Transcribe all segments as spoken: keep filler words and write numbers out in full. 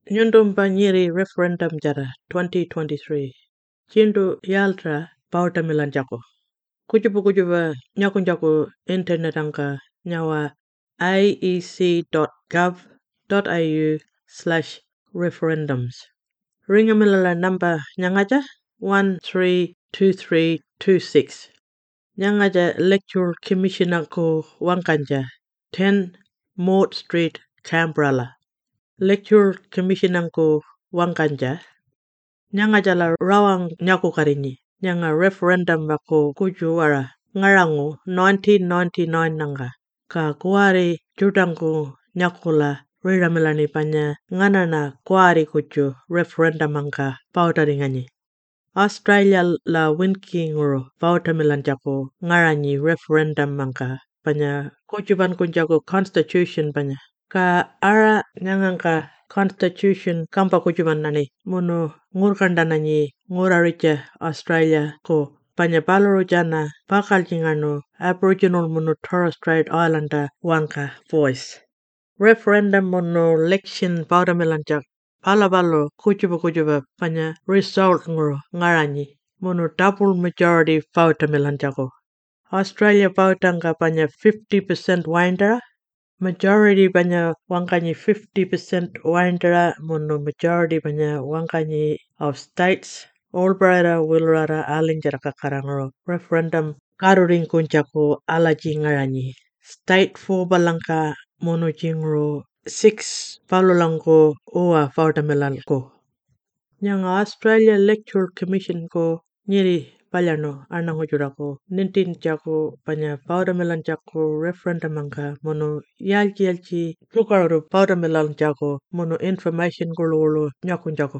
Nyundum Banyiri referendum jara twenty twenty-three. Chindu yaltra pauta milanjako. Kujubu kujuba nyakunjako internet angka nyawa iec.gov.au slash referendums. Ringa milala number nyangaja one three two three two six. Nyangaja Electoral Commission ko Wankanja ten Maud Street, Canberra. Electoral Commission ko Wankanja nyanga la rawang nyaku karinyi nyanga referendum bako kujuara ngarangu nineteen ninety-nine nanga ka kuari judangu nyakula riramilani panya nganana kuari kuju referendum angka pautaringani Australia la winking ro pautamilan jako ngaranyi referendum angka panya kujuban kunjaku constitution panya ka ara nyangangka constitution kampa kujuban nani munu ngurkandananyi nguraricha Australia ko panya paluru jana pakal jingano Aboriginal munu Torres Strait Islander wanka voice referendum munu election pautamilanjak pala palo kujuba kujuba panya result nguru ngaranyi munu double majority pautamilanjako Australia pautangka panya fifty percent windera majority banya wangkanyi fifty percent windera munu majority banya wangkanyi of states Alberta Willara alinjara kakarangro referendum karuring kunjaku alaji ngaranyi state for balangka munu jingro six palulangko uwa pautamilalko nyanga Australia Electoral Commission ko nyiri palyano anang hujurako nintin jako panya pautamilan jako referendum angka munu yalji yalji tukaru pautamilan jako munu information gulu nyakun jako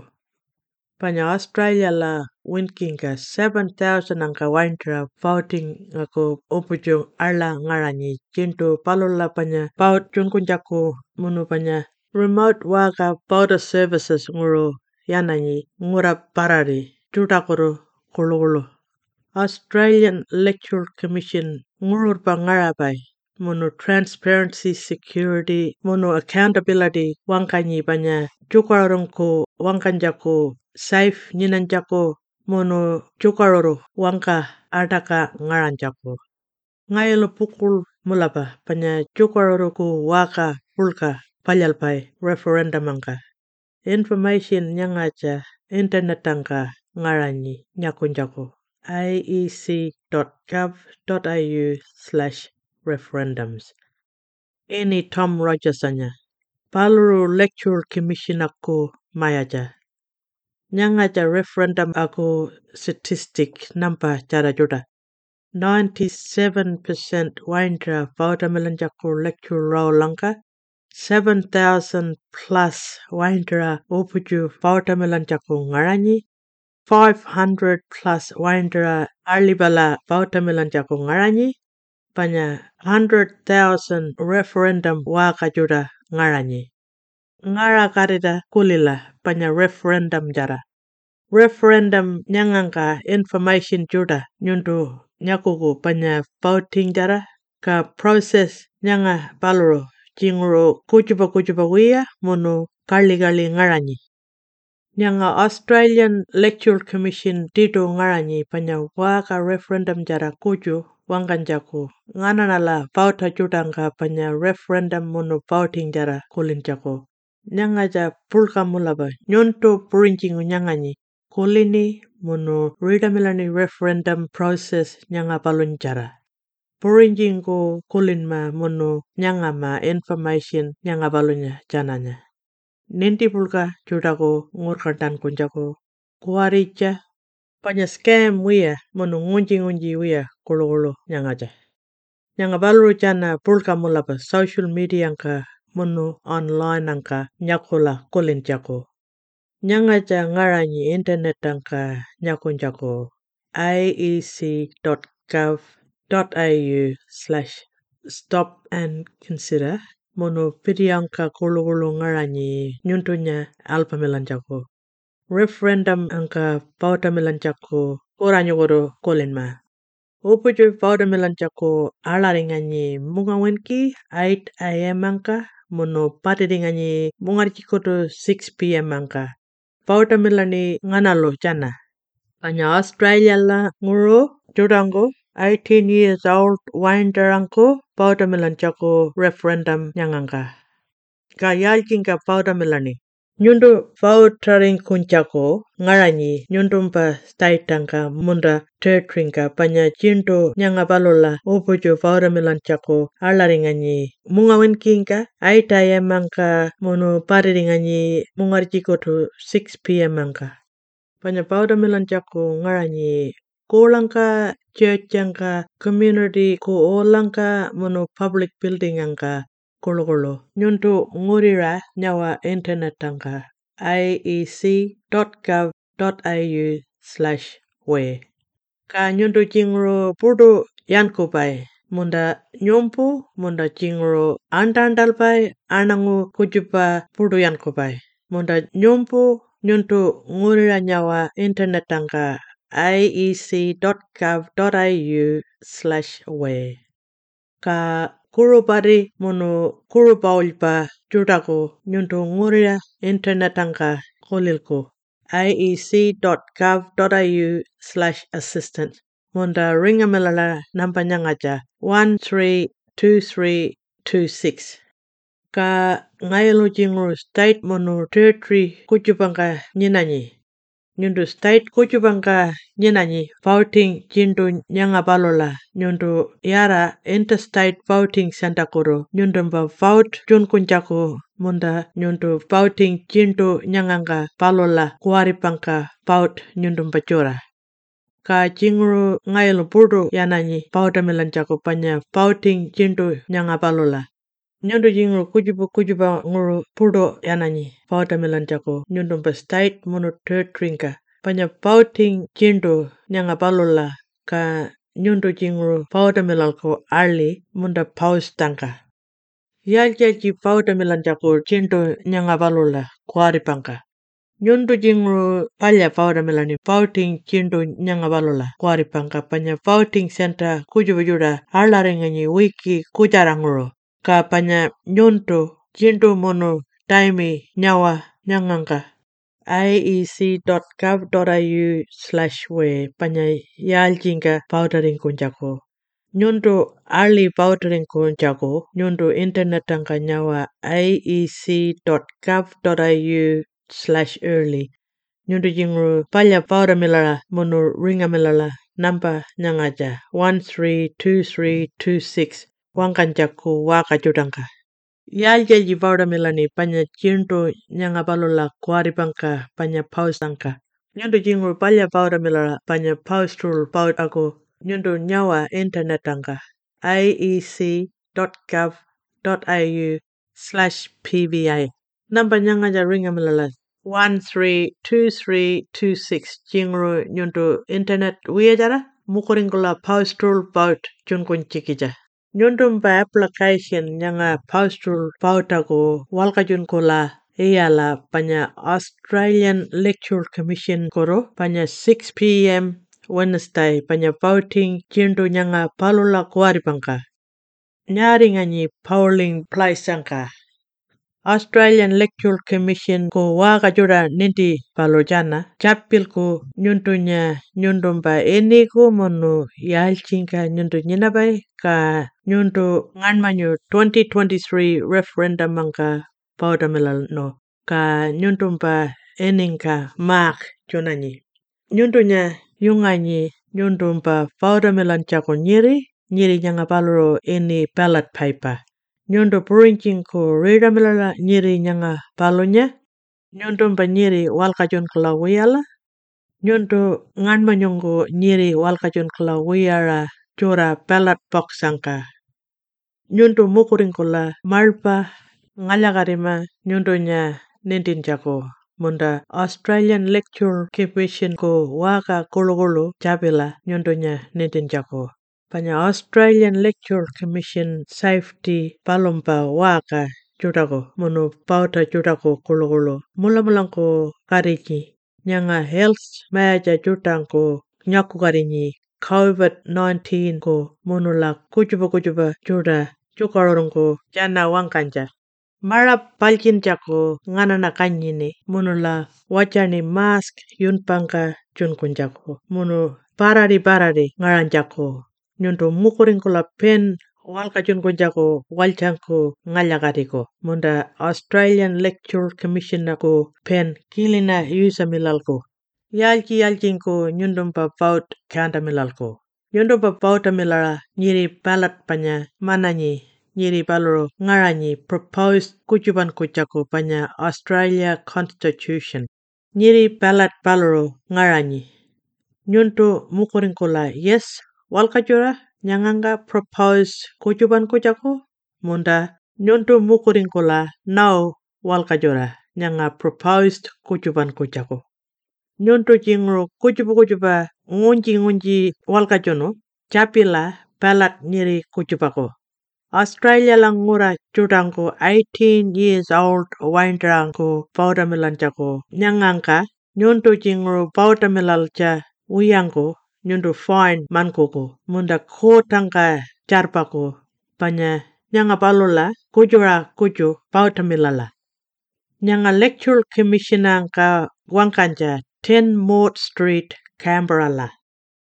panya Australia la winking ka seven thousand angka windra voting ako upujung arla ngaranyi jintu palula panya paut junkun jako munu panya remote waka voter services nguru yananyi ngura parari tutakuru kulu Australian Electoral Commission ngurur pangarapai munu transparency security munu accountability wangkanyi banya jukarungku wangkanjaku safe nyinanjaku munu jukaruru wangka adaka ngaranjaku ngayelo pukul mulapa panya jukaruruku waka pulka palyalpai referendum angka information nyangaja internet angka ngaranyi nyakunjaku iec.gov.au slash referendums. Ini Tom Rogers anya. Paluru Electoral Commission aku mayaja. Nyangaja referendum aku statistik nampa cara juda. ninety-seven percent windra pautamilanjaku electoral raw langka. seven thousand plus windra upuju pautamilanjaku ngaranyi. five hundred plus windra arlibala pautamilanjaku ngaranyi panya one hundred thousand referendum waka juda ngaranyi ngara karida kulila panya referendum jara referendum nyangangka information juda nyundu nyakuku panya voting jara ka proses nyanga paluro jingro kujuba kujuba wiya munu kali kali ngaranyi nyanga Australian Electoral Commission tido ngaranyi panya waka referendum jara kuju wangkanjaku ngananala pauta judangka panya referendum munu voting jara kulinjaku nyangaja pulka mulaba nyuntu purinjingu nyanganyi kulini munu ridamilani referendum process nyanga palun jara purinjingu kulinma munu nyangama information nyanga palunya jananya Ninti pulka judaku ngurkantan kunjaku kuarija panya scam wiya munu ngunji-ngunji wiya kulu-kulu nyangaja. Nyanga balu jana pulka mulapa social media angka munu online angka nyakula kulin jaku. Nyangaja ngaranyi internet angka nyakun jaku iec.gov.au slash stop and consider munu pidiyangka kulu-kulu ngaranyi nyuntunya alpamilanjaku. Referendum angka pautamilanjaku kuranyuguru kulinma. Upuju pautamilanjaku alaringanyi mungawenki eight a m angka mono patidingani mungarchikoto six p m angka. Pautamilani nganalo chana. Panya Australia la nguro jurango eighteen years old waindaranko pautamilan chako referendum nyanganga. Ka yalkinga pautamilani. Nyundu pautaring kunchako ngarani nyundumpa staitangka munda tertringka panya chinto nyanga balola upujo pautamilan chako alaringani mungawin kinka aitayamangka mono pariringani mungarjikoto six p m angka. Panya pautamilan chako ngarani kolangka church angka community ko olangka mono public building angka kolo-kolo. Nyuntu ngurira nyawa internet angka i e c dot gov dot a u slash we. Ka nyuntu jingro pudu yanko pai. Munda nyumpu munda jingro andandal pai anangu kujupa pudu yanko pai. Munda nyumpu nyuntu ngurira nyawa internet angka i e c dot gov dot a u slash we. Ka kurupari mono kurupaulpa judako nyuntu ngurira internet angka kolilko i e c dot gov dot a u slash assistant. Munda ringamelala nampanyangaja one three two three two six. Ka ngayelo jingro state mono territory kujupangka nyinanyi. Nyuntu state kujupangka nyinanyi voting jindu nyanga balola nyuntu yara interstate voting center koro nyuntu mba vote junkunjaku munda nyuntu voting jindu nyanganga balola kuaripangka vote nyuntu mba jura. Ka jingro ngayelo burdo yananyi pautamilan jaku panya voting jindu nyanga balola. Nyuntu jingro kujuba kujuba nguru burdo yananyi pautamilan jaku nyuntu mba state mono territory panya voting jindu nyanga balola ka nyuntu jingro pautamilal ko arli munda paus tangka. Yaljaji pautamilan jaku jindu nyanga balola kuaripangka. Nyuntu jingro palya pautamilani voting jindu nyanga balola kuaripangka panya voting center kujuba juda alaringani wiki kujaranguro. Ka panya nyuntu jindu mono taimi nyawa nyangangka i e c dot gov dot a u slash we panya yaljinga pautaring kunjako. Nyuntu early pautaring kunjako nyuntu internet angka nyawa i e c dot gov dot a u slash early. Nyuntu jingru palya pautamilara mono ringamelala nampa nyangaja one three two three two six wangkanjaku waka judangka. Yaljaji pautamelani panya jindu nyanga balola kuaripangka panya paustangka. Nyuntu jingru palya pautamilara panya paustul paut ako nyuntu nyawa internet angka i e c dot gov dot a u slash p v a. Nampa nyangaja ringamelala one three two three two six jingru nyuntu internet wiyajara mukuringkula paustul paut junkun chikija. Nyuntu mpa application nyanga paustul pautaku walkajun kola iyala panya Australian Electoral Commission koro panya six p m Wednesday panya voting jindu nyanga palula kuaripangka. Nyaringanyi polling place angka. Australian Electoral Commission ko waka jura ninti palojana japilku nyuntunya nyuntumpa ini ku monu yalchinka nyuntu nyinabai ka nyuntu nganmanyu twenty twenty-three referendum angka pautamelal no ka nyuntumpa eninka mark junanyi. Nyuntunya yunganyi nyuntumpa pautamelan chako nyiri nyiri nyanga paluro ini ballot paper. Nyuntu purinching ko redamelala nyiri nyanga palonya. Nyuntu mpa nyiri walkajun kala wiyala. Nyuntu nganmanyungu nyiri walkajun kala wiyara jura ballot box angka. Nyuntu mukuring kala marpa ngalakarima nyuntunya nintin jako. Munda Australian Electoral Commission ko waka kolo-kolo japila nyuntunya nintin jako. Panya Australian Electoral Commission safety palumpa waka judako mono pauta judako kolo-kolo. Mula-mulang ko kariki nyanga health maja judangko nyaku karinyi COVID nineteen ko mono la kujuba-kujuba juda jukarorong ko jana wangkanja. Mara palkin jako nganana kanyini munula wachani mask yunpanka chunkunjako munu barari barari ngaran jako nyuntu mukurinkula pen walka chunkunjako walchanku ngallakariko munda Australian Lecture Commission ko pen kilina yusamilalko yalki yalkinku nyundumpa paut kantamilalko nyundumpa pautamilara nyiri ballot panya mananyi nyiri baloro ngaranyi proposed kujuban kujaku panya Australia Constitution. Nyiri ballot baloro ngaranyi. Nyuntu mukurinkula yes walkajura nyanganga proposed kujuban kujaku munda nyuntu mukurinkula no walkajura nyanga proposed kujuban kujaku. Nyuntu jingru kujubu kujuba ngunji ngunji walkajono japila ballot nyiri kujubako. Australia langura judangku eighteen years old waindrangku pautamilanjaku nyangangka nyuntu jingru pautamilalja uyangku nyuntu fine mankuku munda kotangka jarpaku panya nyanga palula kujura kuju pautamilala. Nyanga lecture commissioner ka wangkanja ten Mort Street, Canberra la.